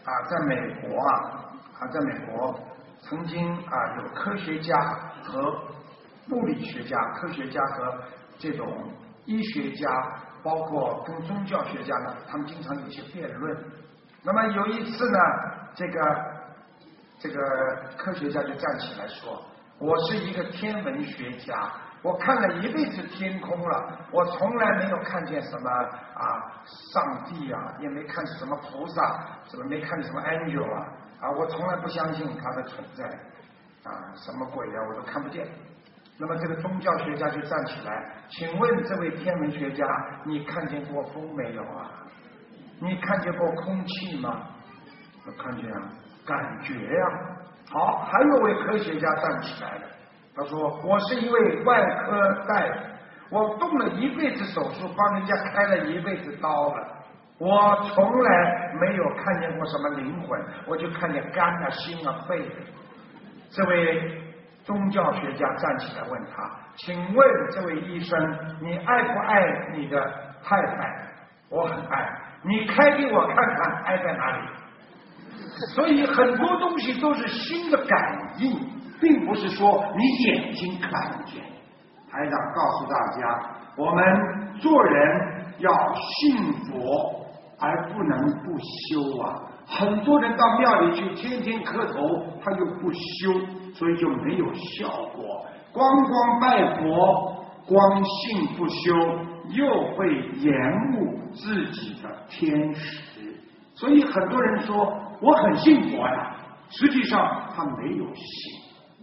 在美国曾经有科学家和物理学家、科学家和这种医学家，包括跟宗教学家呢，他们经常有一些辩论。那么有一次呢，这个科学家就站起来说：“我是一个天文学家，我看了一辈子天空了，我从来没有看见什么上帝啊，也没看见什么菩萨，没看见什么 angel 我从来不相信它的存在什么鬼我都看不见。”那么这个宗教学家就站起来，请问这位天文学家，你看见过风没有你看见过空气吗？我看见感觉好，还有位科学家站起来了，他说：“我是一位外科大夫，我动了一辈子手术，帮人家开了一辈子刀了，我从来没有看见过什么灵魂，我就看见肝心肺的。”这位宗教学家站起来问他：“请问这位医生，你爱不爱你的太太？”“我很爱。”“你开给我看看，爱在哪里？”所以很多东西都是心的感应，并不是说你眼睛看不见。台长告诉大家，我们做人要信佛，而不能不修很多人到庙里去，天天磕头，他又不修，所以就没有效果。光拜佛，光信不修，又会延误自己的天时。所以很多人说我很信佛实际上他没有信。